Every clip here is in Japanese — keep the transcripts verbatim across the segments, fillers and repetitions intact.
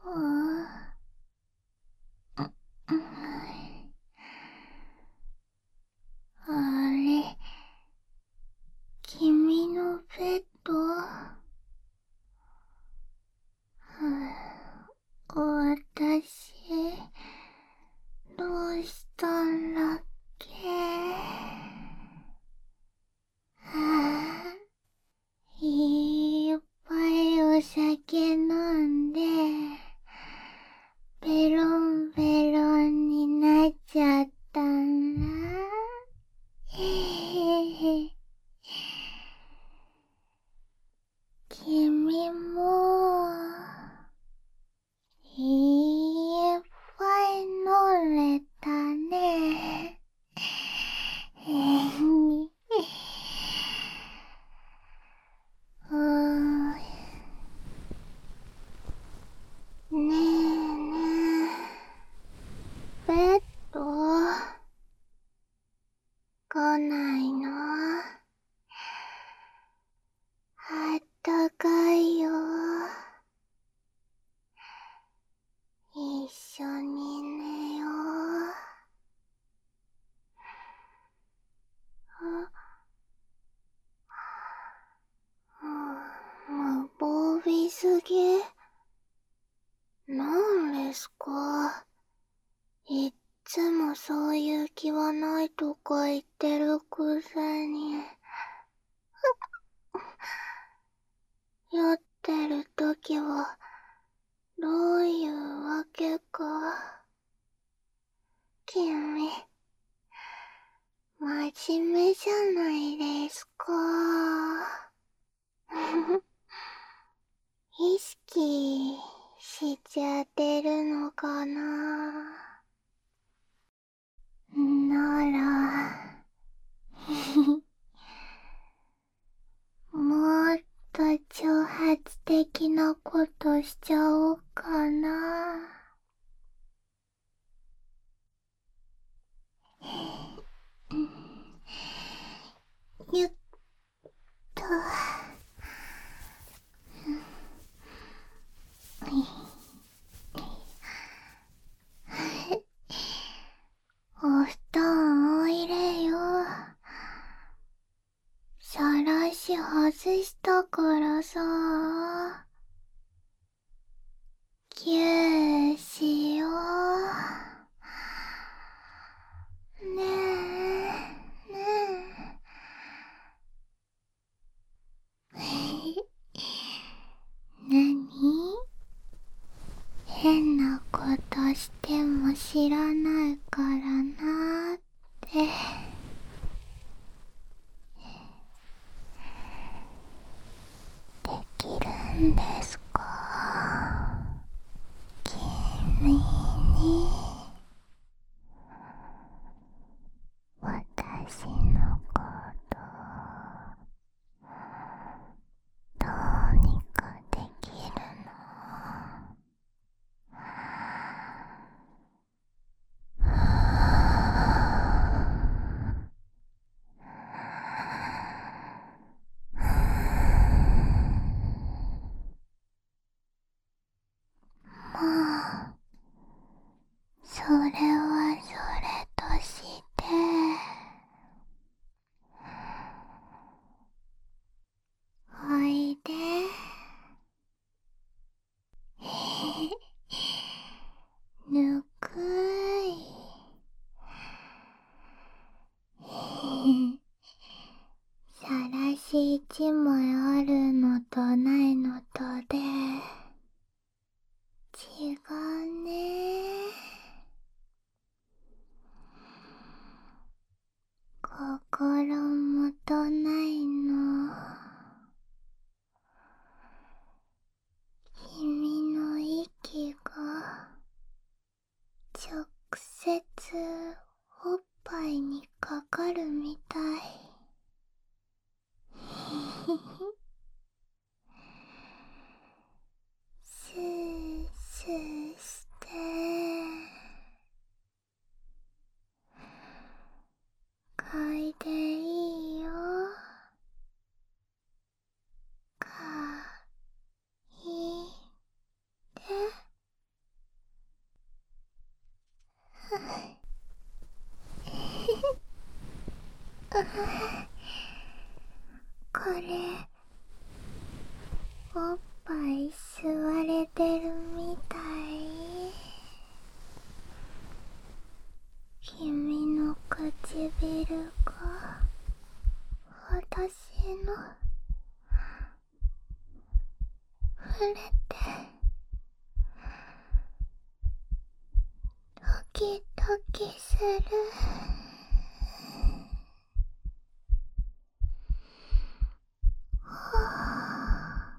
あれ、君のベッド？私、どうしたんだっけ？いっぱいお酒飲んで、ベロンベロンになっちゃったんだ。へへへ。君も、いっぱい飲れたね。へへ。うーん。ねえねえ、ベッド来ないの？あったかいよ。一緒に寝よう。無防備すぎ？なんですか？いっつもそういう気はないとか言ってるくせに。酔ってるときはどういうわけか。君、真面目じゃないですか。意識しちゃってるのかな。なら、もっと挑発的なことしちゃおうかな。ゆっと。お布団おいれよ。さらし外したからさ。ぎゅーしよう。ねえ、ねえ。なに？変なことしても知らないからなーって。できるんですか？君に私のことどうにかできるの？もうそれはそれとしておいで。ぬくい。さらし一枚あるのとないのとで違うね。心もとないの。君の息が直接おっぱいにかかるみたい。 れ、おっぱい吸われてるみたい。君の唇が私の触れてドキドキする。はあ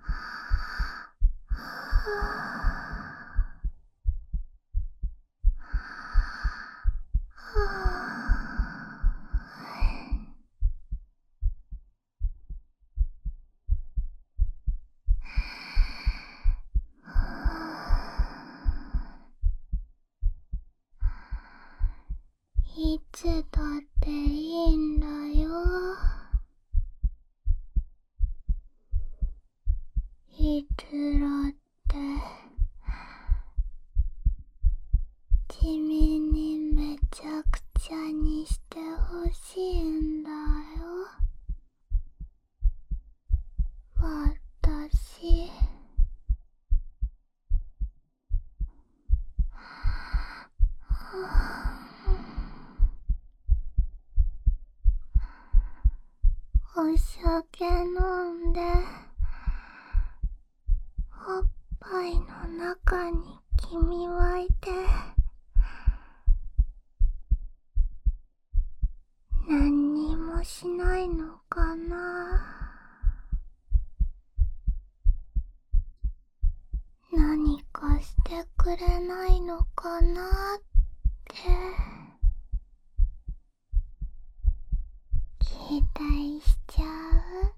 いつだっていいんだよ。いつだって君にめちゃくちゃにしてほしいんだよ。私。お酒飲んでおっぱいの中に君はいて何にもしないのかな。何かしてくれないのかなって期待しちゃう。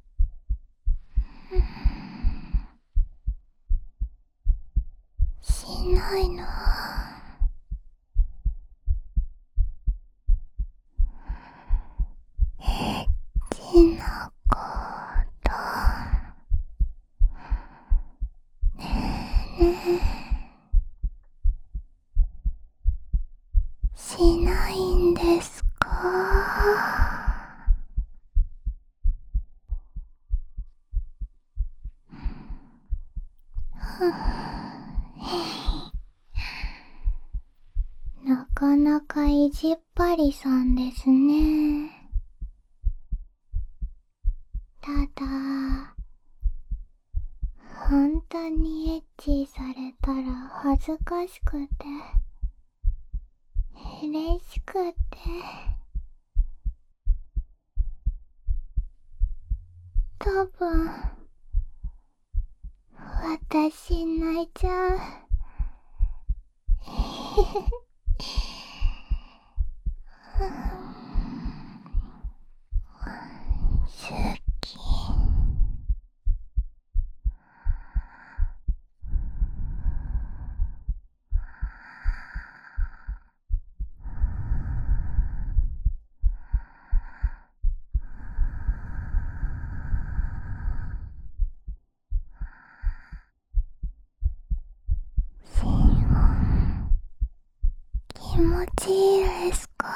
しないの。エッチなことねえねえ、しないんですか。なかなか意地っ張りさんですね。ただ本当にエッチされたら恥ずかしくて嬉しくて多分私泣いちゃう。好き。心音気持ちいいですか。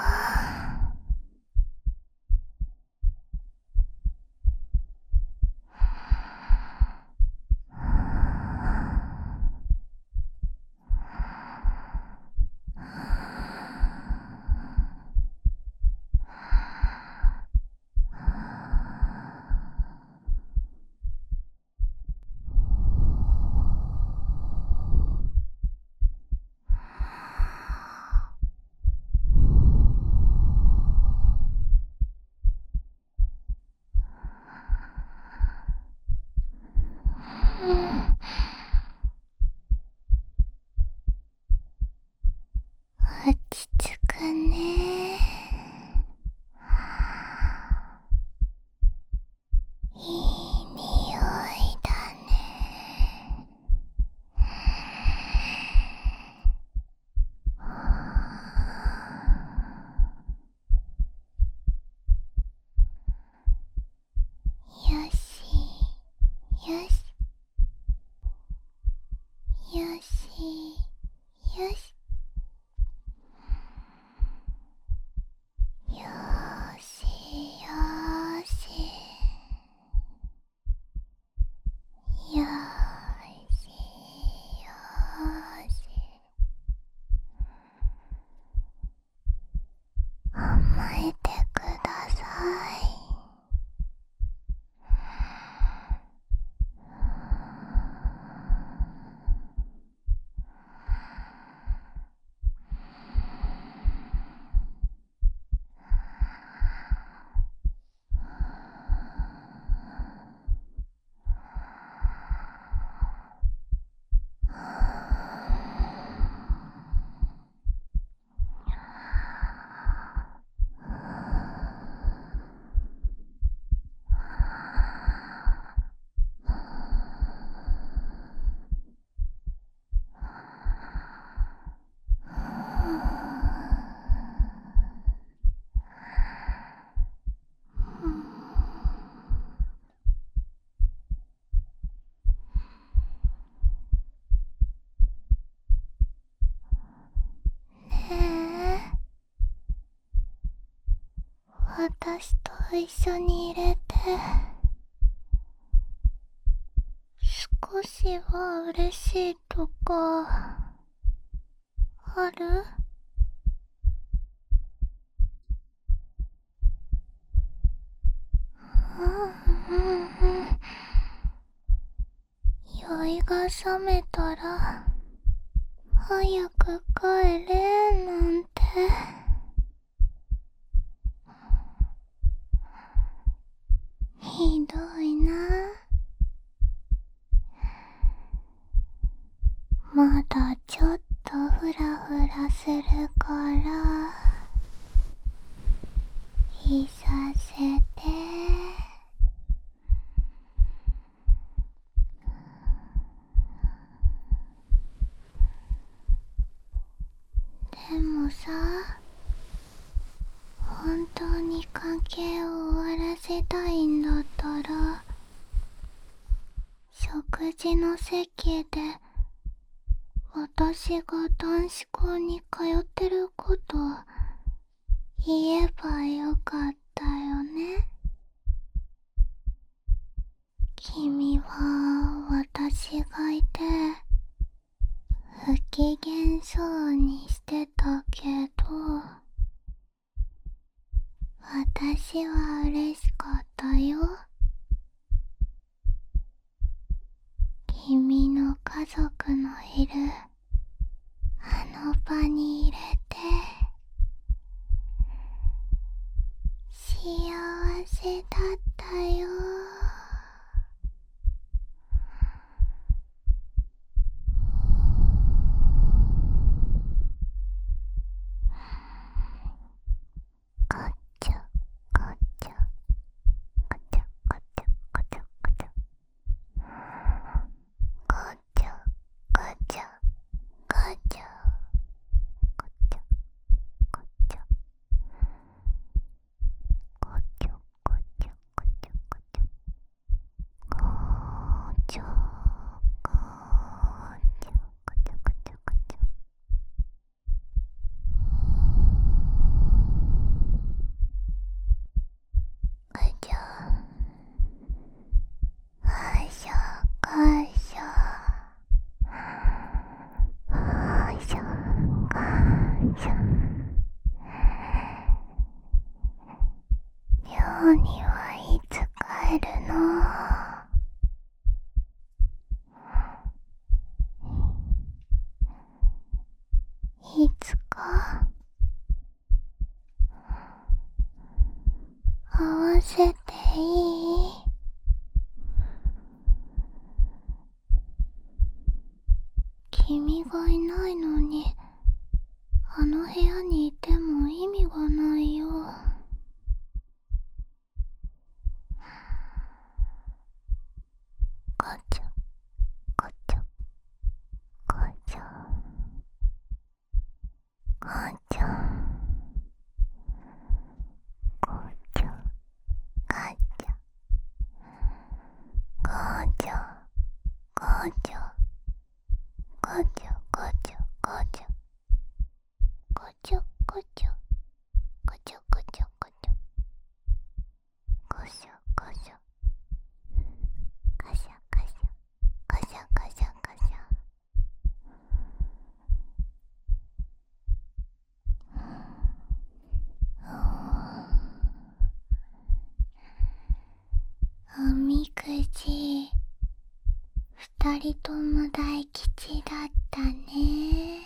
私と一緒にいれて少しは嬉しいとかある？うんうんうん。酔いが覚めたら早く帰れなんて。ひどいな。まだちょっとフラフラするからいさせて。でもさ、本当に関係を終わらせたいんだったら食事の席で私が男子校に通ってること言えばよかったよね。君は私がいて不機嫌そうにしてたけど、私は嬉しかったよ。君の家族のいるあの場に入れて幸せだったよ。こっちょこっちょこちょこちょこちょこちょこちょこちょこちょこちょこちょこちょこちょこちょこちょこちょこちょこちょこちょこちょこちょ。こちょこしょこしょこしょこしょ。寮にはいつ帰るの？いつか会わせていい？君がいないのにあの部屋にいても意味がないよ。こちょこちょこちょこちょこちょこちょこちょこちょこちょこちょこちょこちょこちょこちょこちょこちょこしょこしょこしょこしょこしょこしょこしょ。おみくじ二人とも大吉だったね。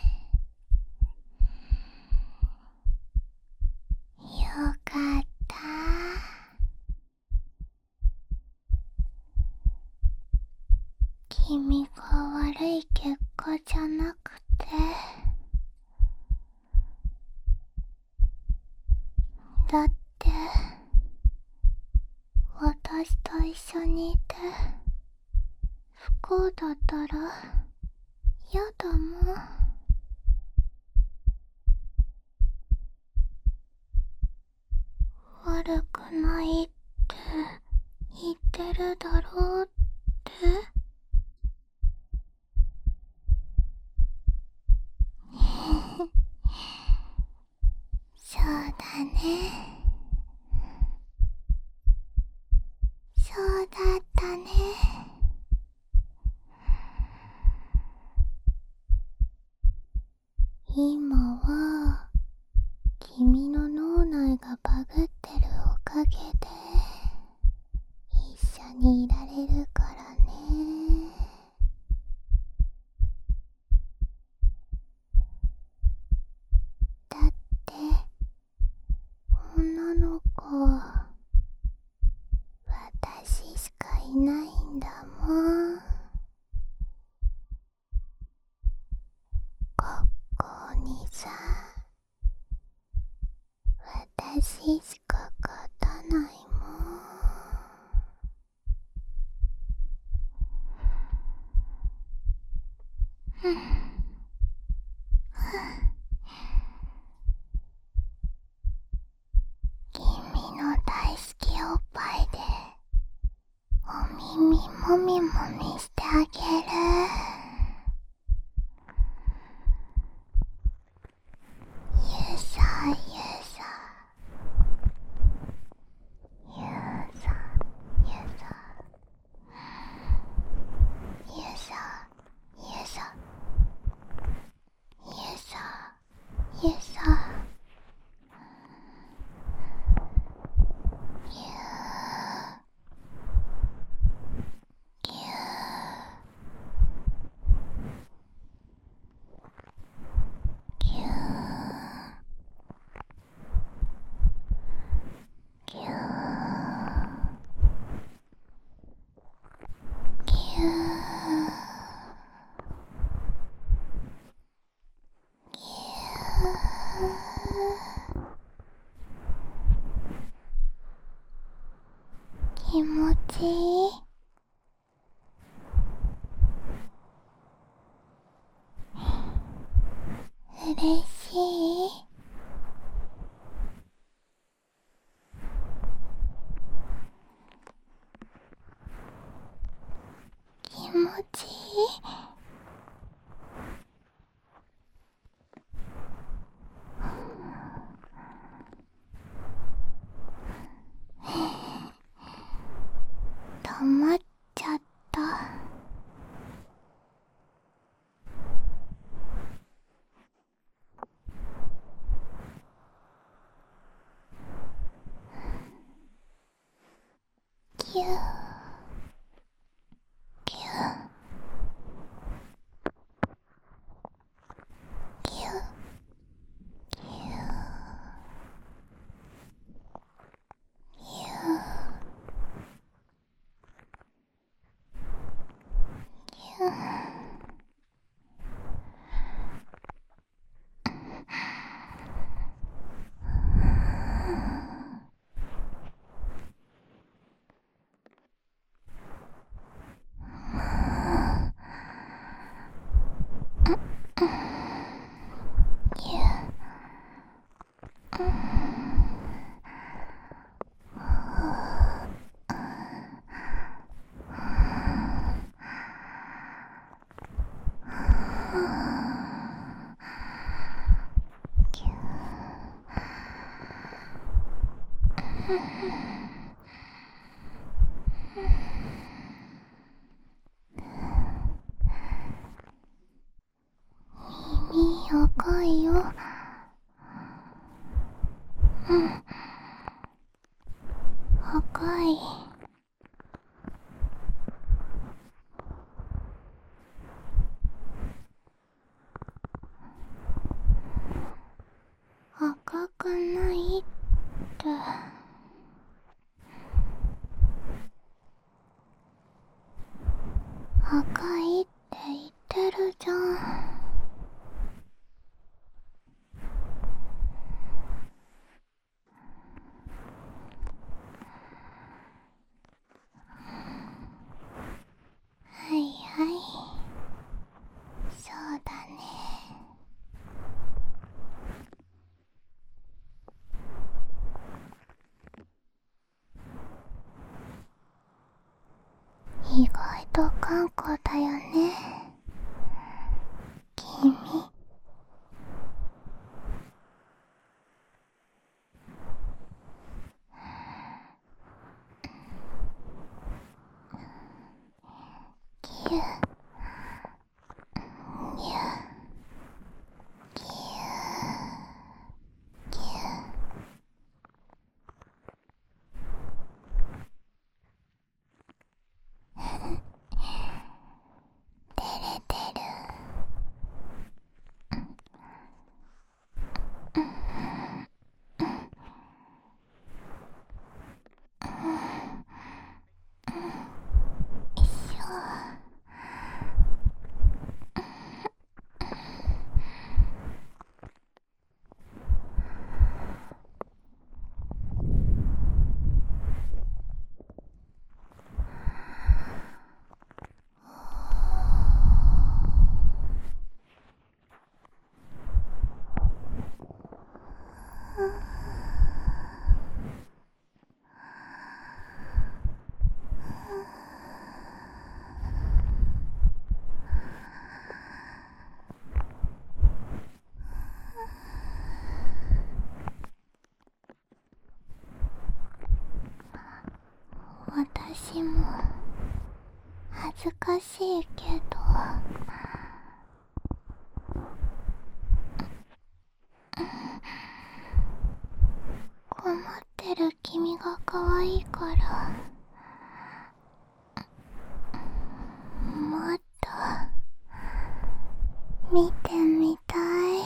よかった。君が悪い結果じゃなくて、だって私と一緒にいて不幸だったらやだもん。悪くないって言ってるだろうって。そうだね。 君の大好きおっぱいでお耳もみもみしてあげる。ゆさゆさゆさゆさゆさゆさゆさゆさぎゅーぎゅーぎゅーぎゅーぎゅーぎゅー気持ちいい。嬉しい。気持ちいい。黙っちゃった。ぎゅーぎゅーぎゅーぎゅーぎゅーぎゅー。耳赤いよ。うん、赤い。赤くないって。赤いって言ってるじゃん。はいはい、そうだね。意外と頑固だよね、君。ぎゅぎゅぎゅぎゅ照れてる。よいしょ。 恥ずかしいけど、困ってる君が可愛いからもっと見てみたい。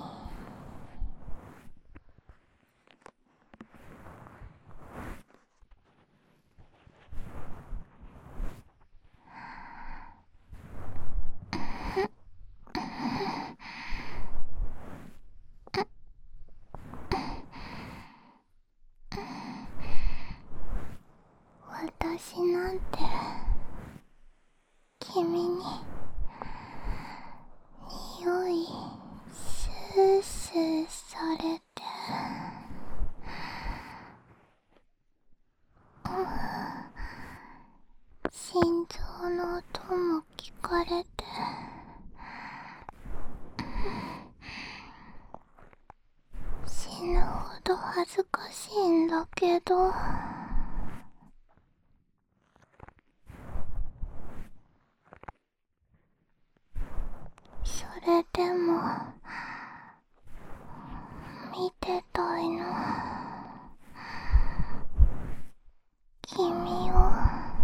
私なんて君に匂いスースーされて、心臓の音も聞かれて、死ぬほど恥ずかしいんだけど、それでも見てたいの、君を。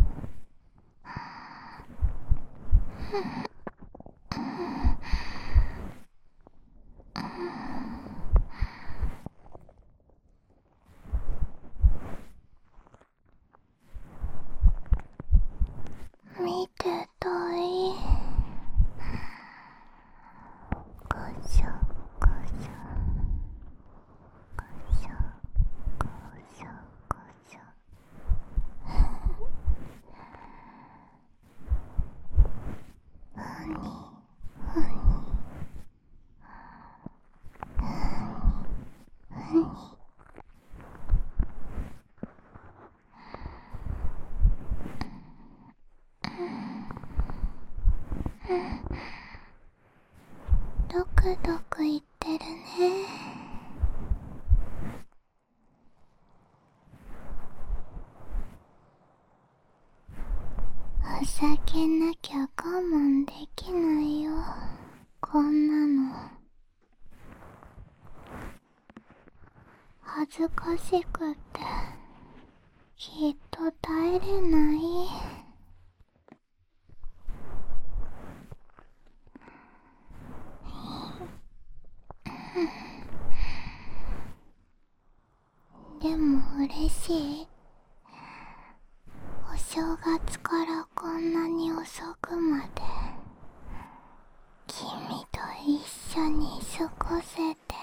見てたい。こしょこしょこしょこしょこしょ。ふにふにふに。ドクドク言ってるね。ふざけなきゃ我慢できないよ、こんなの。恥ずかしくてきっと耐えれない。でも嬉しい。お正月からこんなに遅くまで君と一緒に過ごせて。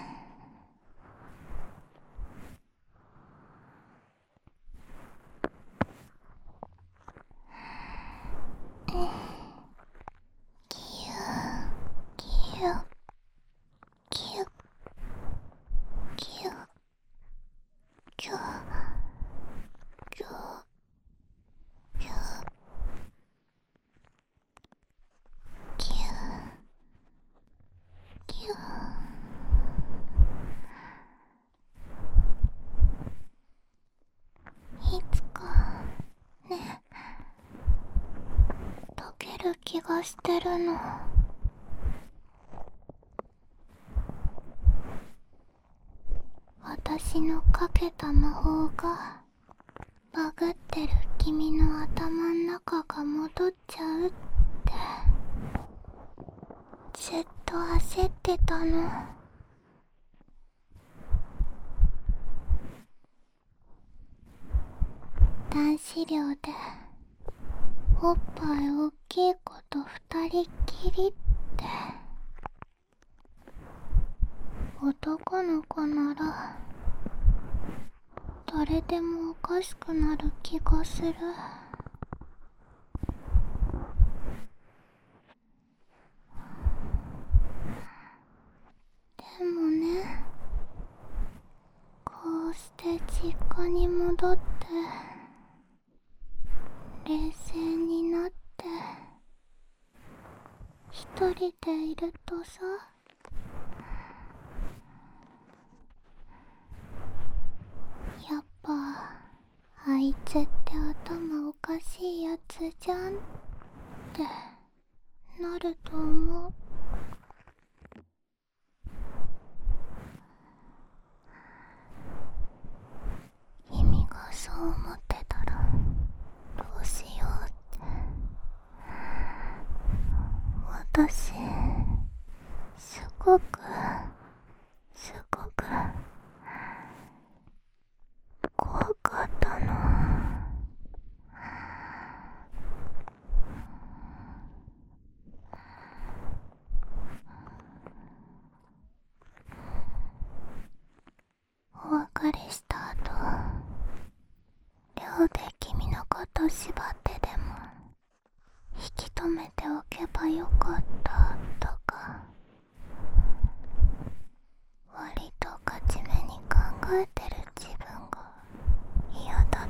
キューキューキューキューキューキューキューキューキュー。いつかね、溶ける気がしてるの。私のかけた魔法がバグってる君の頭ん中が戻っちゃうってずっと焦ってたの。男子寮でおっぱい大きい子と二人っきりって。男の子なら誰でもおかしくなる気がする。でもね、こうして実家に戻って冷静になって一人でいるとさ、やっぱあいつって頭おかしいやつじゃんってなると思う。君がそう思ってたらどうしようって。私すごくすごく怖かったの。お別れした後、寮で君のこと縛ってでも引き止めておけばよかったとか、割と勝ち目に考えてる自分が嫌だった。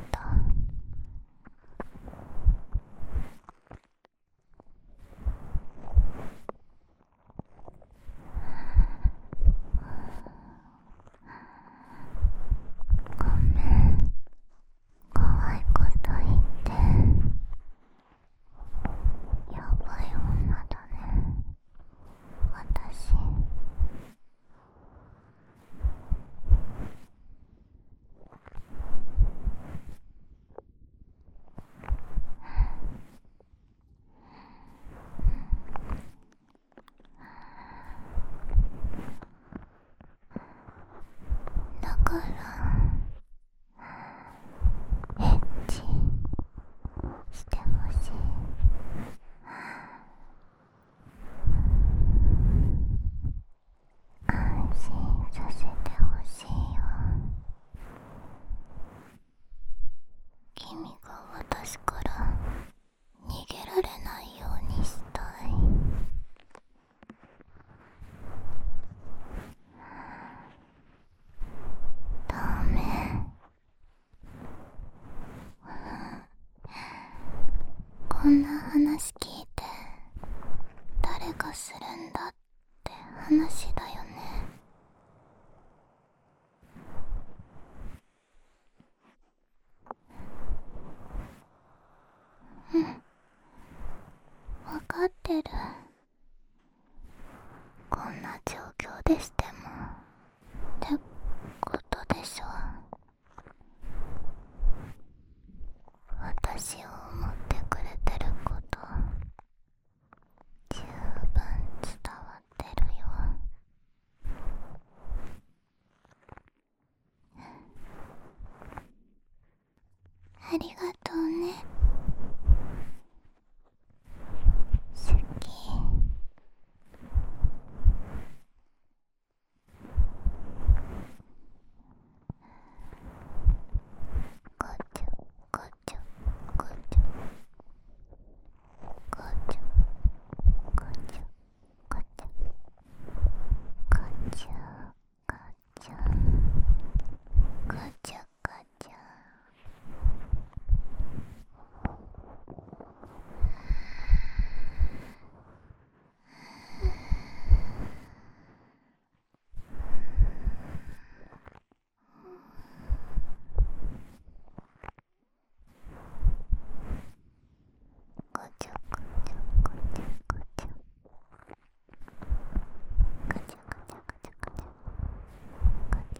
ごめん、怖いこと言って。やばい女だね、私。だからエッチしてほしい。安心させてほしいよ。君が私から逃げられないようにしたい。ダメ。こんな話聞いて誰がするんだって話だよね。うん、わかってる。こんな状況でしてもってことでしょ。私を思ってくれてること十分伝わってるよ。ありがとうね。好き。ガチャガチャガチャガチャガチャガチャガチャガチャガチャガチャ。ガチャガチャガチャガチャガチャガチャガチャガチャガチ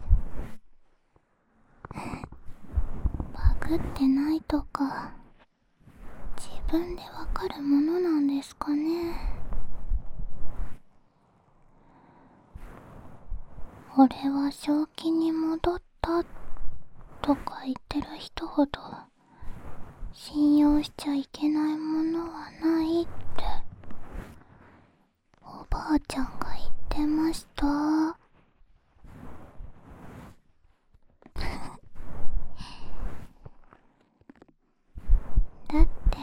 ャ。バグってないとか自分でわかるものなんですかね。俺は正気に戻ったとか言ってる人ほど信用しちゃいけないものはないっておばあちゃんが言ってました。だって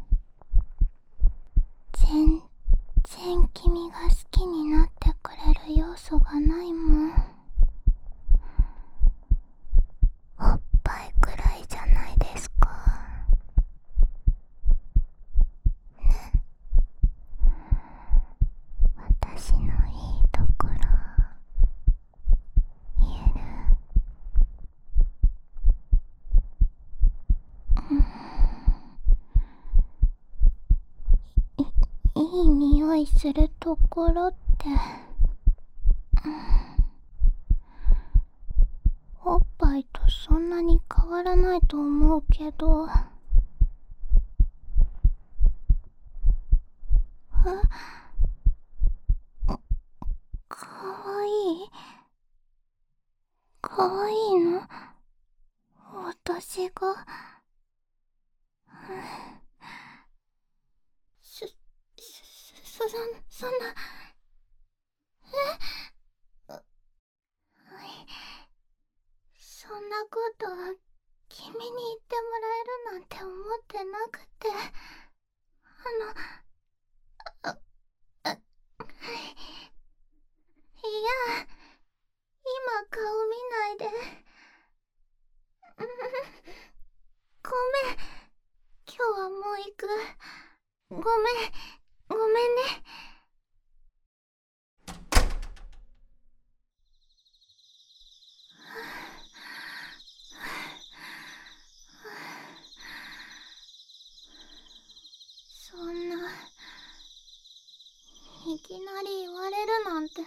全然君が好きになってくれる要素がないもん。おっぱいくらいじゃないですか。 い匂いするところって、うん、おっぱいとそんなに変わらないと思うけど。え、かわいいかわいいの、私が。そ、そ、そ、そんな、え、そんなこと君に言ってもらえるなんて思ってなくて。あの、あ、あ、いや、今顔見ないで。ごめん、今日はもう行く。ごめん、ごめんね。そんな、いきなり言われるなんて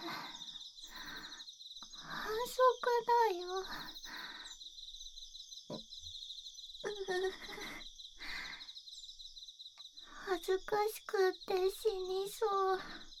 反則だよ。恥ずかしくって死にそう。